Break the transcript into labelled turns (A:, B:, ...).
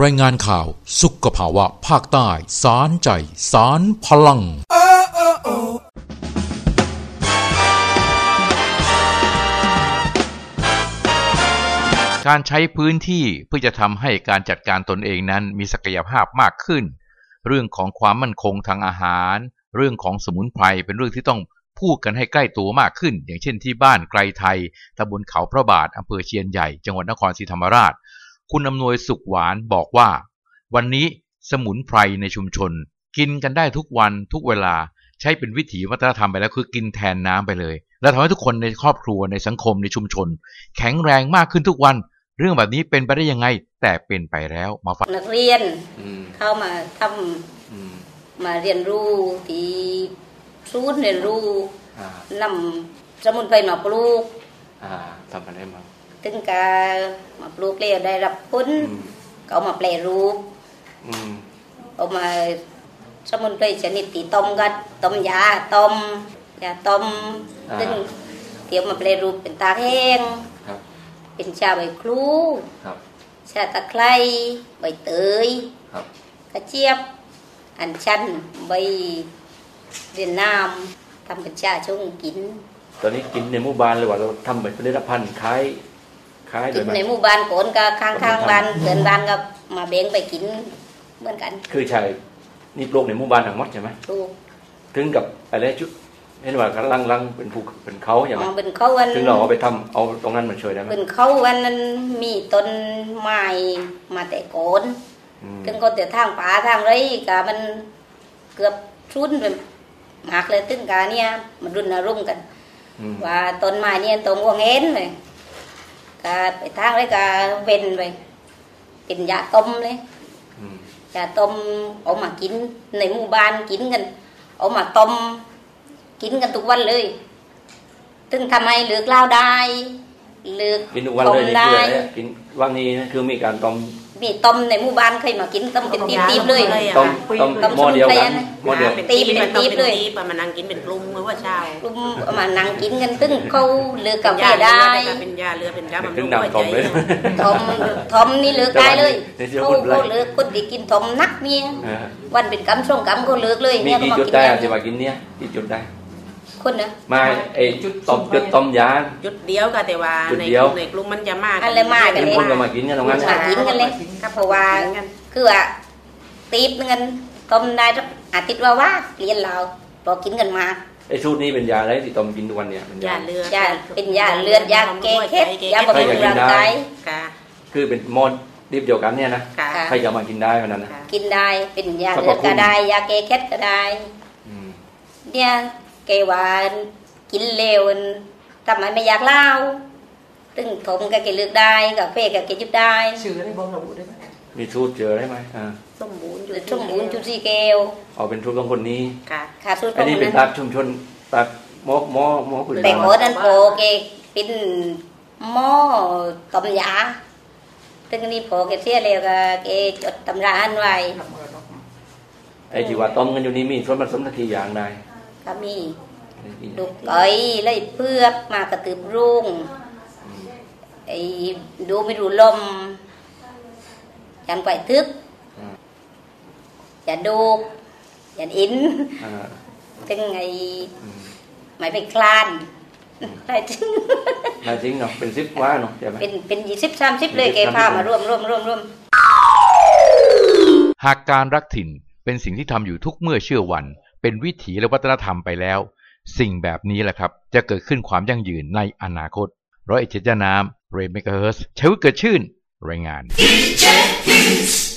A: รายงานข่าวสุขภาวะภาคใต้สารใจสารพลังการใช้พื้นที่เพื่อจะทำให้การจัดการตนเองนั้นมีศักยภาพมากขึ้นเรื่องของความมั่นคงทางอาหารเรื่องของสมุนไพรเป็นเรื่องที่ต้องพูดกันให้ใกล้ตัวมากขึ้นอย่างเช่นที่บ้านไกลไทยตำบลเขาพระบาทอำเภอเชียนใหญ่จังหวัดนครศรีธรรมราชคุณอำนวยสุขหวานบอกว่าวันนี้สมุนไพรในชุมชนกินกันได้ทุกวันทุกเวลาใช้เป็นวิถีวัฒนธรรมไปแล้วคือกินแทนน้ำไปเลยและทำให้ทุกคนในครอบครัวในสังคมในชุมชนแข็งแรงมากขึ้นทุกวันเรื่องแบบนี้เป็นไปได้ยังไงแต่เป็นไปแล้วมาฟัง
B: นักเรียนเข้ามาทำมาเรียนรู้ที่ศูนย์เรียนรู้นำสมุนไพรมาปลูก
C: ทำอะไรมา
B: ถึงการมาปลูกแล้วได้รับผลเอามาแปรรูปเอามาสมุนไพรชนิดที่ต้มกันต้มยาต้มซึ่งเกี่ยวมาแปรรูปเป็นตาแห้งเป็นชาใบครูชาตะไคร้ใบเตยกระเจี๊ยบอัญชันใบเรียนน้ำทำเป็นชาชงกิน
C: ตอนนี้กินในหมู่บ้านเลยว่าเราทำแบบผลิตภัณฑ์ขาย
B: กินในหมู่บ้านโกนกับข้างบ้านเพื่อนบ้านก็มาแบ่งไปกินเหมือนกัน
C: คือใช่นี่ปลูกในหมู่บ้านทั้งหมดใช่ไหม
B: ปลูก
C: ถึงกับอะไรจุดเห็นว่าลังเป็นภูเป็นเขาอย่างไร
B: เป็นเขาวัน
C: ถึงเราเอาไปทำเอาตรงนั้นมันช่วยได้ไหม
B: เป็นเขาวันนั้นมีต้นไม้มาแต่โกนถึงก็แต่ทางป่าทางไรกะมันเกือบชุนเป็นหมากเลยตึ้งกาเนี่ยมันรุ่นรุ่มกันว่าต้นไม้เนี่ยตรงวงเอ็นเลยกาไปทางไรกาเว้นไปเป็นยาต้มเลยยาต้มเอามากินในหมู่บ้านกินกันเอามาต้มกินกันทุกวันเลยถึงทำให้เลือกเล่าได้เลือก
C: ต้มได้กินวันนี้คือมีการต้ม
B: มีต้มในหมู่บ้านเคยมากินต้มเป็นตีบเลย
C: ต้มหม้อเดียวกันหม้อเดียว
B: ตีเป็นตีบเลย
D: มานั่งกินเป็นกลุ่มเมื่อว่าเช้าก
B: ลุ่มมานั่งกินกันตึ้งเขาเลือกกับได้
D: เป็นยาเรือเป็นยาบำ
C: รุงหัวใจ
B: ทอมนี่เลือกได้เลยเขาเลือกคนที่กินทอมนักเนี่ยวันเป็นกำส่งกำเขาเลือกเลย
C: เนี่ยมีจุดได้ที่มากินเนี่ยที่จุดได้
B: คนนะ
C: มาไอ้จุดต้มยา
D: จุดเดียวกันแต่ว่าในกลุ่มมันจะมาก
B: อะไรมากกันเลย
C: คนก็มากินกันตรงนั้น
B: มากินกันเลยครับเพราะว่าคือว่าตีบเงินต้มได้อาทิตย์ว่าเรียนเราพอกินกันมา
C: ไอ้สูตรนี้เป็นยาอะไรที่ต้มกินทุกวันเนี่ย
D: ยาเลือด
B: เป็นยาเลือดยาแก้เคล็ดยาบำรุงร่างกาย
C: คือเป็นมอดรีบเดียวกันเนี่ยนะใครจะมากินได้ขนาดนั้น
B: กินได้เป็นยาเลือดก็ได้ยาแก้เคล็ดก็ได้เนี่ยแกว่ากินเร็วทำไมไม่อยากเล่าตึงถมก็แกเลือกได้กาแฟก็แกจุดได้
D: ชื่ออะไรบอกเราได้ไหม
C: มีทูตเจอได้ไหม
B: สมบูรณ์จุดสีแก้ว
C: เอาเป็นทูตของคนนี้
B: ค่ะทูต
C: อันนี้เป็นตักชุมชนตักหม้อปุ๋ย
B: แต่หม้อนั้นโปแกเป็นหม้อต้มยาตึงนี้โปแกเสียแล้วก็แกจดตำราอันไว้
C: ไอ้ที่ว่าต้มกันอยู่นี้มีส่วนผสมนาทีอย่างใด
B: ก็มีดุกไก่ไล่เพือกมากระตือรุ่งไอ้ดูไม่ดูลมยันไก่ทึกยันดูยันอินถึงไงไม่ไปคลานได้จ
C: ริงเนาะเป็น10ว่าเนาะใช่ไหม
B: เป็น20-30เลยแกพามาร่วม
A: หากการรักถิ่นเป็นสิ่งที่ทำอยู่ทุกเมื่อเชื่อวันเป็นวิถีและวัฒนธรรมไปแล้วสิ่งแบบนี้แหละครับจะเกิดขึ้นความยั่งยืนในอนาคตร้อยเอ็ดเจ็ดน้ำเรนเมกะเฮิร์สใช้วิเกิดชื่นรายงาน